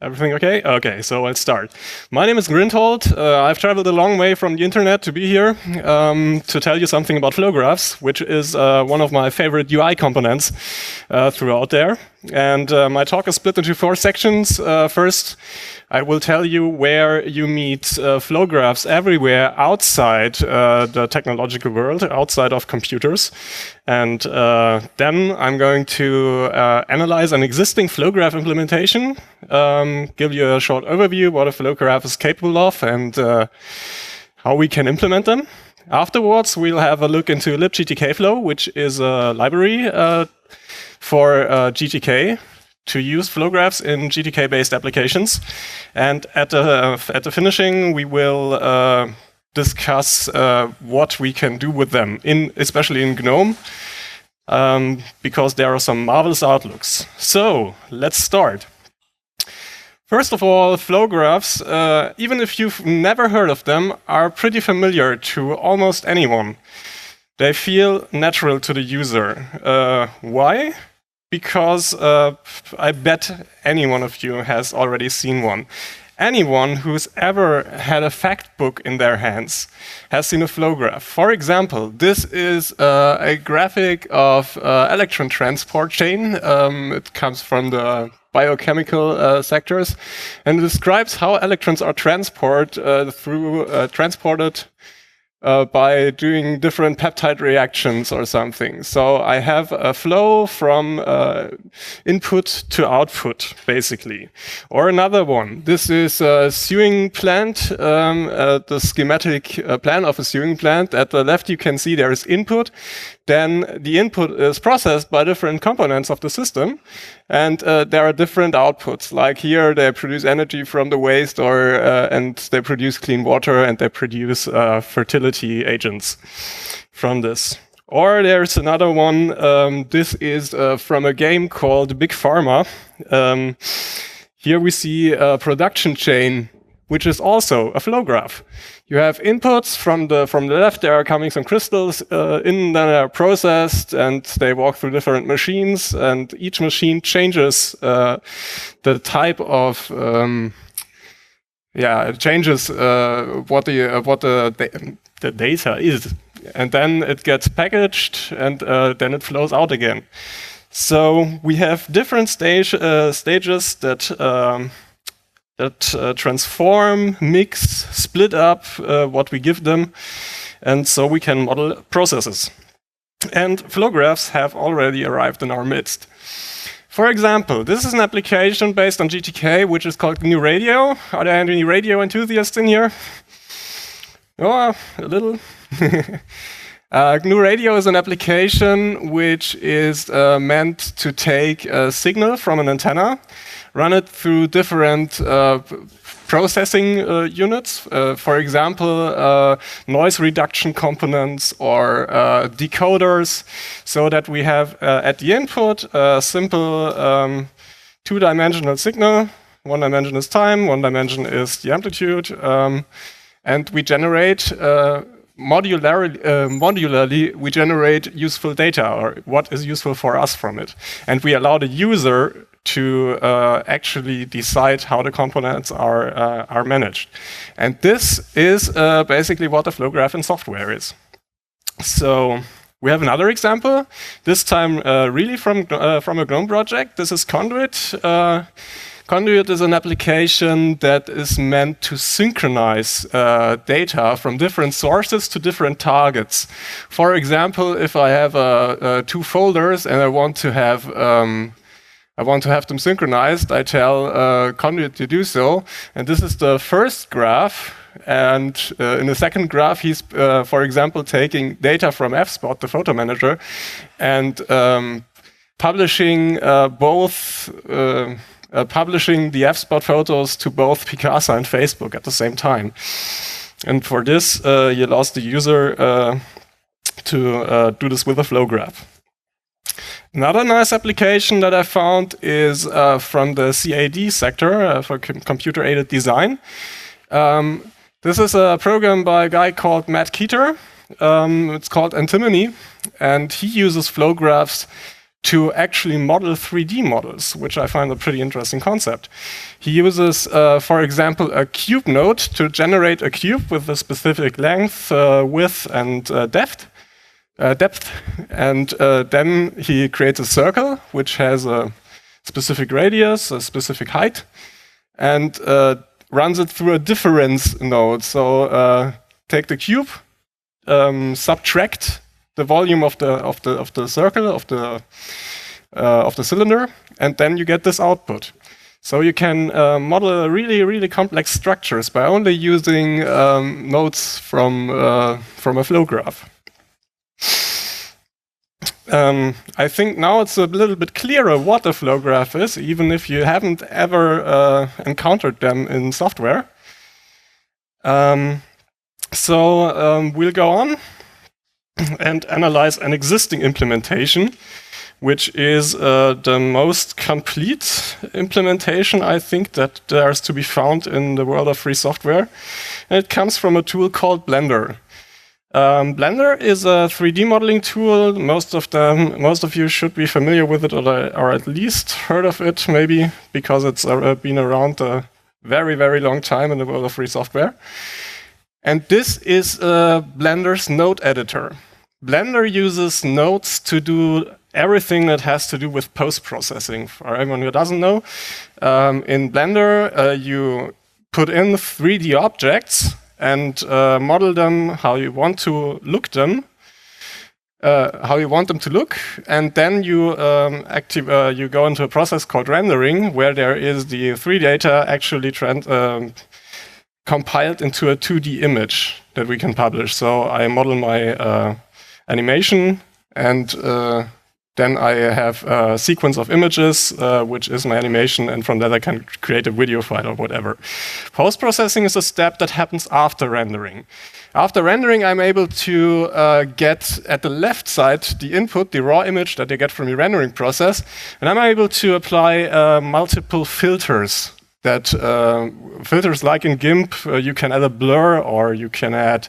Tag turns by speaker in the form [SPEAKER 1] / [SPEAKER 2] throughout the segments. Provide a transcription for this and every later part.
[SPEAKER 1] Everything okay? Okay, so let's start. My name is Grindhold. I've traveled a long way from the internet to be here to tell you something about flow graphs, which is one of my favorite UI components throughout there. And my talk is split into 4 sections. First, I will tell you where you meet flow graphs everywhere outside the technological world, outside of computers. And then I'm going to analyze an existing flow graph implementation, give you a short overview what a flow graph is capable of and how we can implement them. Afterwards, we'll have a look into libgtkflow, which is a library for GTK to use flow graphs in GTK-based applications. And at the finishing, we will discuss what we can do with them, especially in GNOME, because there are some marvelous outlooks. So let's start. First of all, flow graphs, even if you've never heard of them, are pretty familiar to almost anyone. They feel natural to the user. Why? Because I bet any one of you has already seen one. Anyone who's ever had a fact book in their hands has seen a flow graph. For example, this is a graphic of electron transport chain. It comes from the biochemical sectors and describes how electrons are transported by doing different peptide reactions or something. So I have a flow from input to output, basically. Or another one. This is a sewing plant, the schematic plan of a sewing plant. At the left, you can see there is input. Then the input is processed by different components of the system. And there are different outputs. Like here, they produce energy from the waste, and they produce clean water, and they produce fertility agents from this. Or there's another one. This is from a game called Big Pharma. Here we see a production chain, which is also a flow graph. You have inputs from the left. There are coming some crystals in that are processed, and they walk through different machines. And each machine changes the type of it changes what the data is, and then it gets packaged, and then it flows out again. So we have different stages that transform, mix, split up what we give them, and so we can model processes. And flow graphs have already arrived in our midst. For example, this is an application based on GTK, which is called GNU Radio. Are there any radio enthusiasts in here? Oh, a little. GNU Radio is an application which is meant to take a signal from an antenna, run it through different processing units, for example, noise reduction components or decoders, so that we have at the input a simple 2-dimensional signal. 1 dimension is time, 1 dimension is the amplitude, and we generate modularly, we generate useful data, or what is useful for us from it. And we allow the user to actually decide how the components are managed. And this is basically what a flow graph in software is. So we have another example, this time really from a GNOME project. This is Conduit. Conduit is an application that is meant to synchronize data from different sources to different targets. For example, if I have 2 folders and I want to have them synchronized, I tell Conduit to do so. And this is the first graph. And in the second graph, he's, for example, taking data from FSpot, the photo manager, and publishing publishing the FSpot photos to both Picasa and Facebook at the same time. And for this, he allows the user to do this with a flow graph. Another nice application that I found is from the CAD sector for computer-aided design. This is a program by a guy called Matt Keeter. It's called Antimony, and he uses flow graphs to actually model 3D models, which I find a pretty interesting concept. He uses, for example, a cube node to generate a cube with a specific length, width, and depth. And then he creates a circle, which has a specific radius, a specific height, and runs it through a difference node. So take the cube, subtract the volume of the circle of the cylinder, and then you get this output. So you can model really complex structures by only using nodes from a flow graph. I think now it's a little bit clearer what a flow graph is, even if you haven't ever encountered them in software. So we'll go on and analyze an existing implementation, which is the most complete implementation, I think, that there's to be found in the world of free software. And it comes from a tool called Blender. Blender is a 3D modeling tool. Most of you should be familiar with it, or at least heard of it, maybe, because it's been around a very long time in the world of free software. And this is Blender's node editor. Blender uses nodes to do everything that has to do with post-processing. For everyone who doesn't know, in Blender, you put in 3D objects and model them how you want to look them, and then you you go into a process called rendering, where there is the 3D data actually compiled into a 2D image that we can publish. So I model my animation, and then I have a sequence of images, which is my animation, and from that I can create a video file or whatever. Post-processing is a step that happens after rendering. After rendering, I'm able to get at the left side the input, the raw image that I get from the rendering process, and I'm able to apply multiple filters. That filters, like in GIMP, you can add a blur, or you can add,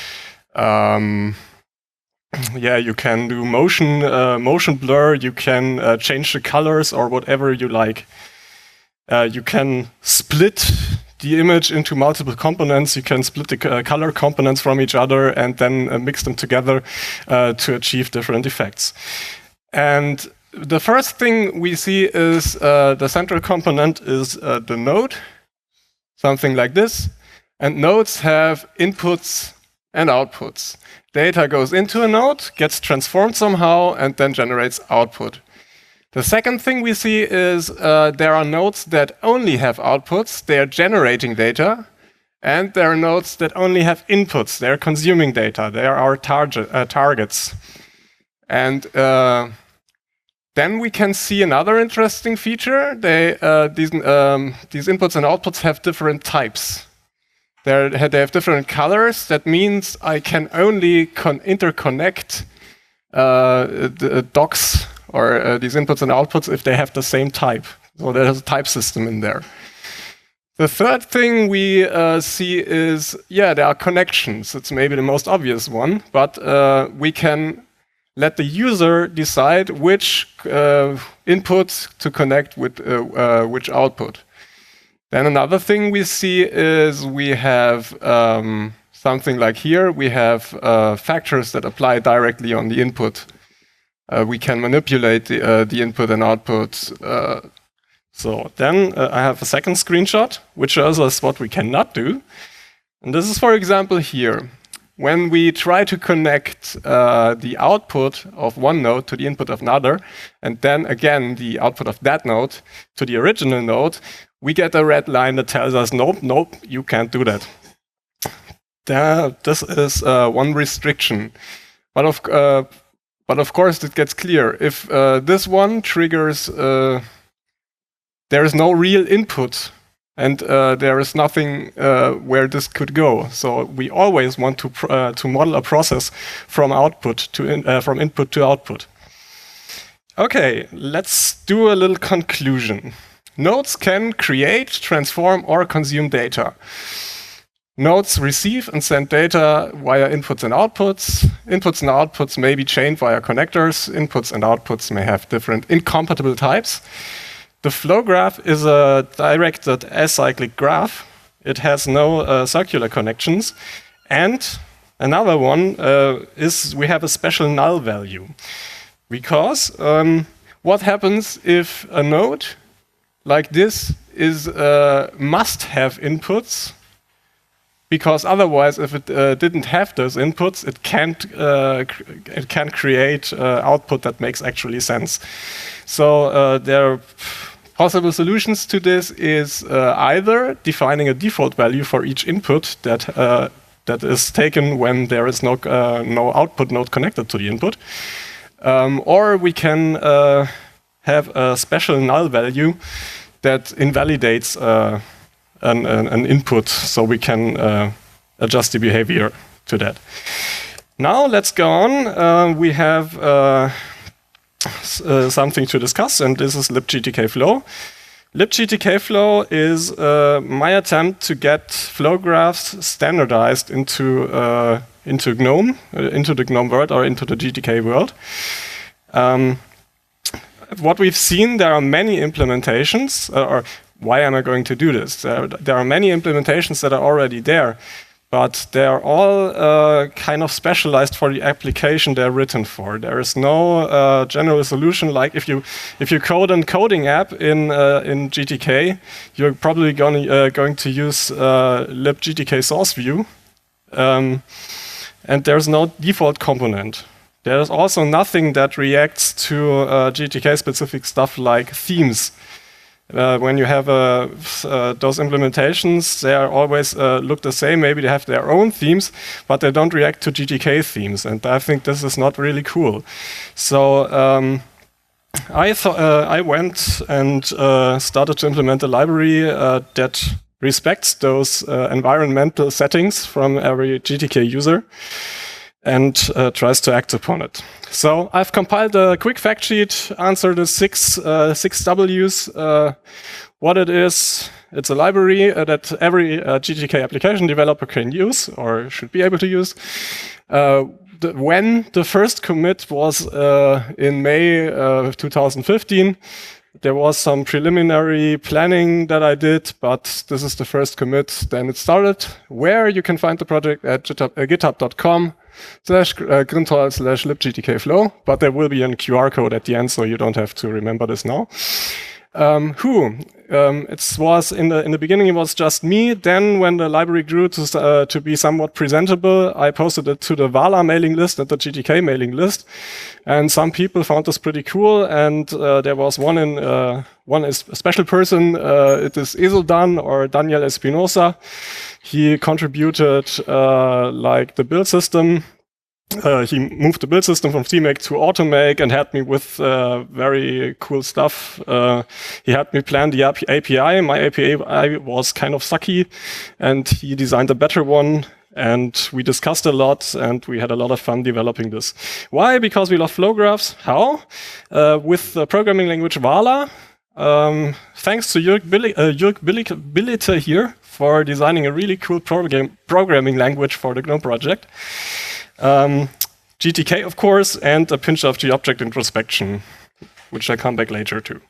[SPEAKER 1] you can do motion blur. You can change the colors or whatever you like. You can split the image into multiple components. You can split the color components from each other and then mix them together to achieve different effects. And the first thing we see is the central component is the node, something like this. And nodes have inputs and outputs. Data goes into a node, gets transformed somehow, and then generates output. The second thing we see is there are nodes that only have outputs. They are generating data. And there are nodes that only have inputs. They're consuming data. They are our targets. And then we can see another interesting feature. These inputs and outputs have different types. They have different colors. That means I can only interconnect the docs or these inputs and outputs if they have the same type. So there's a type system in there. The third thing we see is, there are connections. It's maybe the most obvious one, but we can let the user decide which input to connect with which output. Then another thing we see is we have something like here. We have factors that apply directly on the input. We can manipulate the input and output. So then I have a second screenshot, which shows us what we cannot do. And this is, for example, here. When we try to connect the output of one node to the input of another, and then again the output of that node to the original node, we get a red line that tells us, nope, you can't do that. This is one restriction. But of course, it gets clear. If this one triggers, there is no real input, and there is nothing where this could go. So we always want to model a process from from input to output. Okay, let's do a little conclusion. Nodes can create, transform, or consume data. Nodes receive and send data via inputs and outputs. Inputs and outputs may be chained via connectors. Inputs and outputs may have different incompatible types. The flow graph is a directed acyclic graph. It has no circular connections. And another one is we have a special null value. Because what happens if a node like this must have inputs? Because otherwise, if it didn't have those inputs, it can't create output that makes actually sense. So there are possible solutions to this is either defining a default value for each input that is taken when there is no output node connected to the input, or we can have a special null value that invalidates an input, so we can adjust the behavior to that. Now let's go on. We have something to discuss, and this is libgtkflow. libgtkflow is my attempt to get flow graphs standardized into GNOME, into the GNOME world or into the GTK world. What we've seen, there are many implementations, or why am I going to do this? There are many implementations that are already there, but they are all kind of specialized for the application they're written for. There is no general solution. Like if you code a coding app in GTK, you're probably going to use libgtk source view, and there's no default component. There's also nothing that reacts to GTK-specific stuff like themes. When you have those implementations, they are always look the same. Maybe they have their own themes, but they don't react to GTK themes, and I think this is not really cool. So I went and started to implement a library that respects those environmental settings from every GTK user and tries to act upon it. So I've compiled a quick fact sheet, answered the six Ws. What it is, it's a library that every GTK application developer can use or should be able to use. When the first commit was in May of 2015, there was some preliminary planning that I did, but this is the first commit. Then it started. Where you can find the project at github.com/grinthold/libgtkflow, but there will be a QR code at the end, so you don't have to remember this now. It was in the beginning. It was just me. Then, when the library grew to be somewhat presentable, I posted it to the Vala mailing list and the GTK mailing list, and some people found this pretty cool. And there was one special person. It is Eseldan or Daniel Espinosa. He contributed like the build system. He moved the build system from CMake to Automake and had me with very cool stuff. He had me plan the API. My API was kind of sucky, and he designed a better one. And we discussed a lot, and we had a lot of fun developing this. Why? Because we love flow graphs. How? With the programming language Vala. Thanks to Jörg Billiter here for designing a really cool programming language for the GNOME project. GTK, of course, and a pinch of G-object introspection, which I'll come back later to.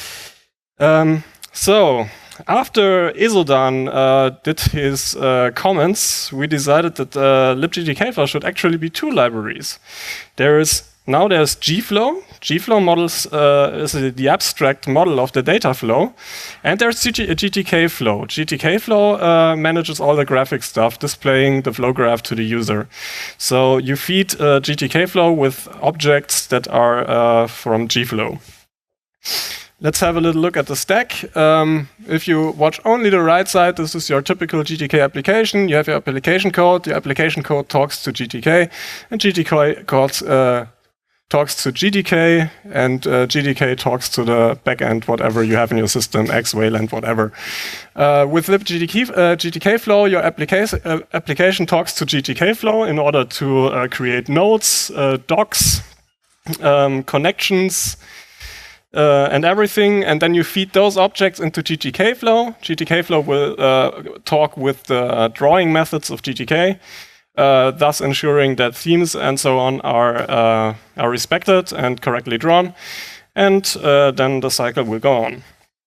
[SPEAKER 1] So, after Eseldan did his comments, we decided that libgtkflow should actually be two libraries. There's gflow. gflow models is the abstract model of the data flow. And there's GTKflow. GTKflow manages all the graphic stuff, displaying the flow graph to the user. So you feed GTKflow with objects that are from gflow. Let's have a little look at the stack. If you watch only the right side, this is your typical GTK application. You have your application code. The application code talks to GTK, and GTK talks to GTK, and GTK talks to the backend, whatever you have in your system, X, Wayland, whatever. With libgtkflow, your application talks to GTKflow in order to create nodes, docs, connections, and everything, and then you feed those objects into GTK-Flow. GTK-Flow will talk with the drawing methods of GTK, thus ensuring that themes and so on are respected and correctly drawn, and then the cycle will go on.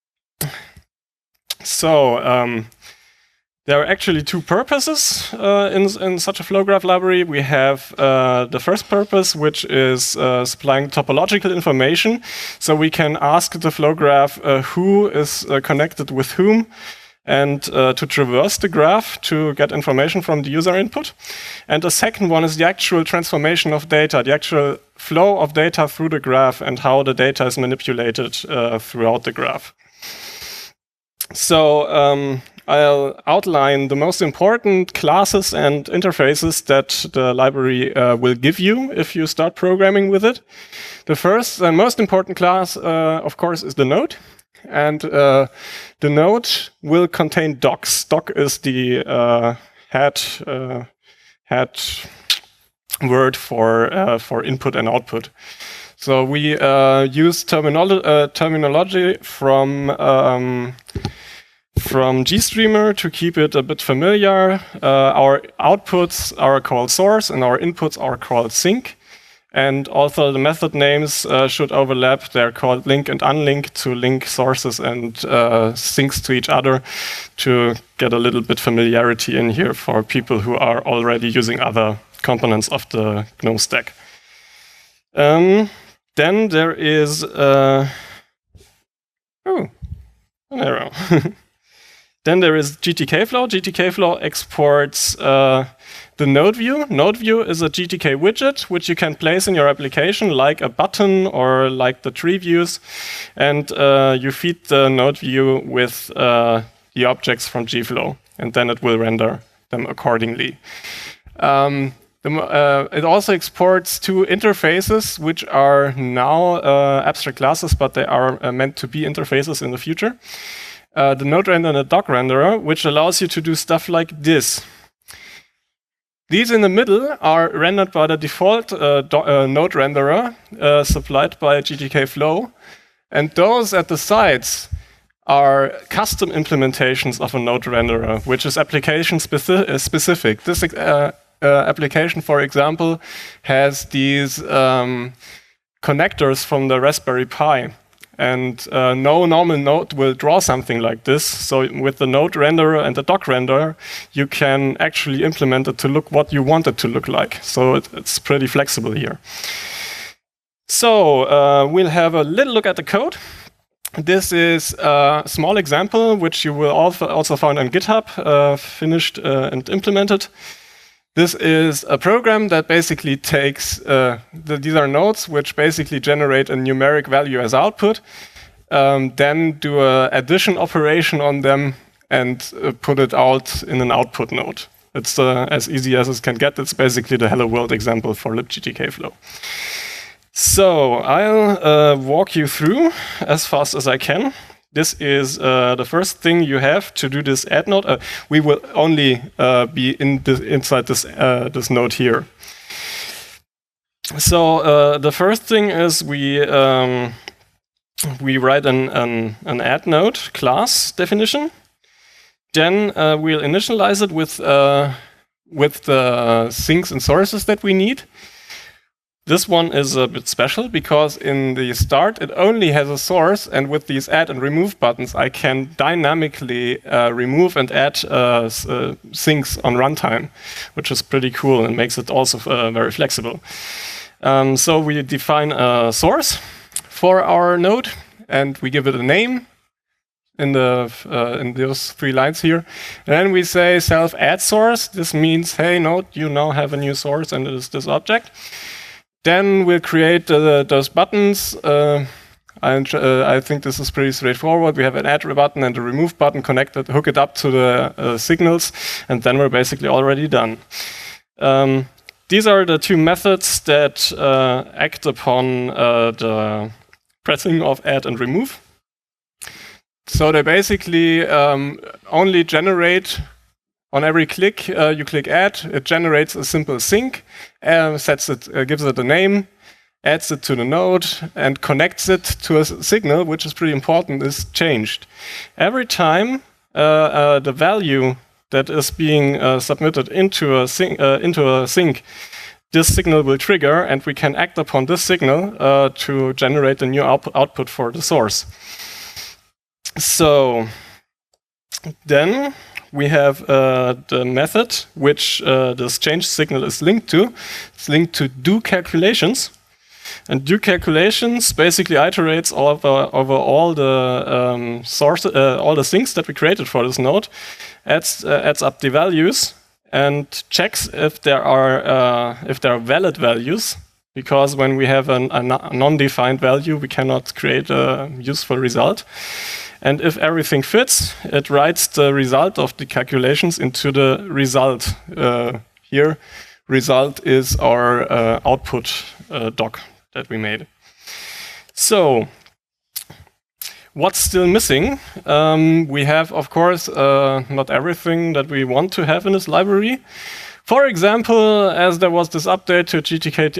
[SPEAKER 1] So there are actually two purposes in such a flow graph library. We have the first purpose, which is supplying topological information. So we can ask the flow graph who is connected with whom, and to traverse the graph to get information from the user input. And the second one is the actual transformation of data, the actual flow of data through the graph and how the data is manipulated throughout the graph. So I'll outline the most important classes and interfaces that the library will give you if you start programming with it. The first and most important class, of course, is the node. And the node will contain docs. Doc is the head word for input and output. So we use terminology from GStreamer to keep it a bit familiar. Our outputs are called source and our inputs are called sink. And also the method names should overlap. They're called link and unlink to link sources and sinks to each other to get a little bit familiarity in here for people who are already using other components of the GNOME stack. Then there is an arrow. Then there is GTK-Flow. GTK-Flow exports the node view. Node view is a GTK widget which you can place in your application like a button or like the tree views. And you feed the node view with the objects from GFlow, and then it will render them accordingly. It also exports two interfaces which are now abstract classes, but they are meant to be interfaces in the future. The node renderer and the doc renderer, which allows you to do stuff like this. These in the middle are rendered by the default node renderer supplied by GTK-Flow, and those at the sides are custom implementations of a node renderer, which is application specific. This application, for example, has these connectors from the Raspberry Pi. And no normal node will draw something like this. So with the node renderer and the doc renderer, you can actually implement it to look what you want it to look like. So it's pretty flexible here. So we'll have a little look at the code. This is a small example, which you will also find on GitHub, finished and implemented. This is a program that basically takes, these are nodes which basically generate a numeric value as output, then do an addition operation on them and put it out in an output node. It's as easy as it can get. It's basically the Hello World example for libGTK-Flow. So I'll walk you through as fast as I can. This is the first thing you have to do this add node. We will only be inside this node here. So the first thing is we write an add node class definition. Then we'll initialize it with the sinks and sources that we need. This one is a bit special because in the start it only has a source, and with these add and remove buttons I can dynamically remove and add sinks on runtime, which is pretty cool and makes it also very flexible. So we define a source for our node and we give it a name in those 3 lines here. And then we say self add source. This means, hey node, you now have a new source and it is this object. Then we'll create those buttons. I think this is pretty straightforward. We have an add button and a remove button connected, hook it up to the signals, and then we're basically already done. These are the 2 methods that act upon the pressing of add and remove. So they basically only generate. On every click, you click add, it generates a simple sink, gives it a name, adds it to the node, and connects it to a signal, which is pretty important, is changed. Every time the value that is being submitted into a sink, this signal will trigger, and we can act upon this signal to generate a new output for the source. So then we have the method which this change signal is linked to. It's linked to do calculations. And do calculations basically iterates over all the all the sinks that we created for this node, adds up the values, and checks if there are valid values. Because when we have a non-defined value, we cannot create a useful result. And if everything fits, it writes the result of the calculations into the result. Here, result is our output doc that we made. So, what's still missing? We have, of course, not everything that we want to have in this library. For example, as there was this update to GTK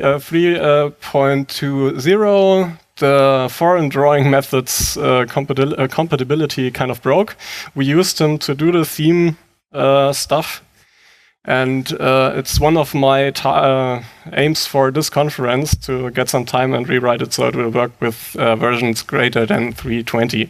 [SPEAKER 1] 3.20, the foreign drawing methods compatibility kind of broke. We used them to do the theme stuff. And it's one of my aims for this conference to get some time and rewrite it so it will work with versions greater than 3.20.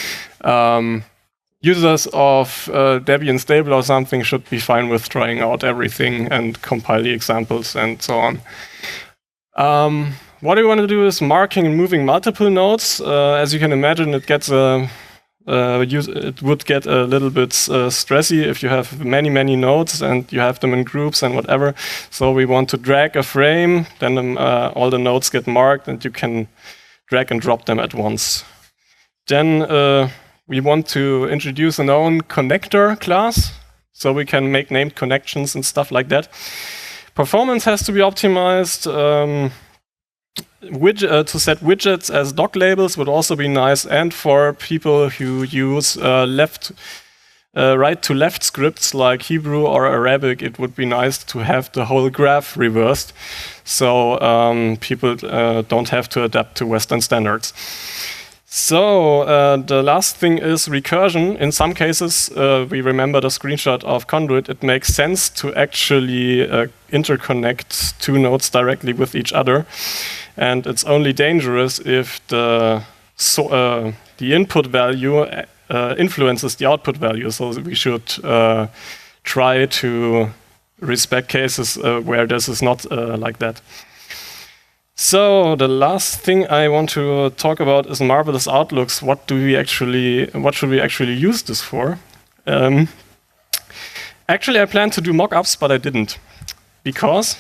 [SPEAKER 1] Users of Debian stable or something should be fine with trying out everything and compile the examples and so on. What we want to do is marking and moving multiple nodes. As you can imagine, it gets it would get a little bit stressy if you have many nodes and you have them in groups and whatever. So we want to drag a frame, then all the nodes get marked, and you can drag and drop them at once. Then we want to introduce an own connector class, so we can make named connections and stuff like that. Performance has to be optimized. To set widgets as doc labels would also be nice, and for people who use right to left scripts like Hebrew or Arabic, it would be nice to have the whole graph reversed, so people don't have to adapt to Western standards. So the last thing is recursion. In some cases, we remember the screenshot of Conduit. It makes sense to actually interconnect two nodes directly with each other. And it's only dangerous if the input value influences the output value. So we should try to respect cases where this is not like that. So the last thing I want to talk about is marvelous outlooks. What should we actually use this for? Actually, I planned to do mock-ups, but I didn't, because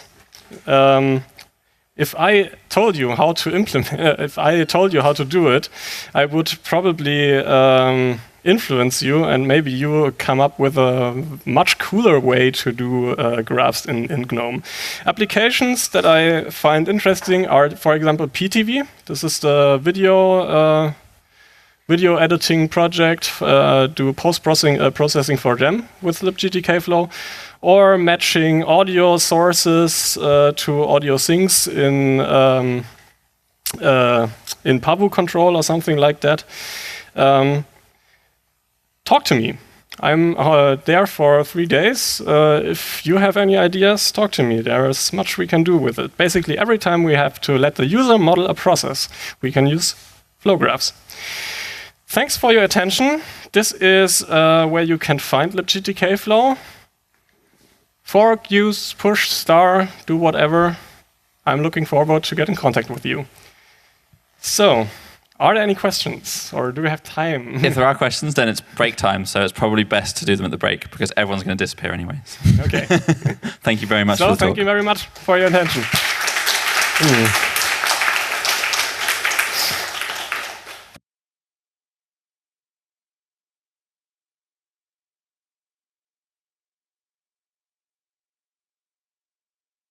[SPEAKER 1] if I told you how to implement, if I told you how to do it, I would probably influence you, and maybe you come up with a much cooler way to do graphs in GNOME. Applications that I find interesting are, for example, PTV. This is the video editing project. Do post-processing for them with libgtkflow, or matching audio sources to audio sinks in Pavu control or something like that. Talk to me. I'm there for 3 days. If you have any ideas, talk to me. There is much we can do with it. Basically, every time we have to let the user model a process, we can use flow graphs. Thanks for your attention. This is where you can find libgtkflow. Fork, use, push, star, do whatever. I'm looking forward to get in contact with you. So, are there any questions, or do we have time?
[SPEAKER 2] If there are questions, then it's break time, so it's probably best to do them at the break, because everyone's going to disappear anyways.
[SPEAKER 1] Okay.
[SPEAKER 2] Thank you very much for the talk.
[SPEAKER 1] Thank you very much for your attention.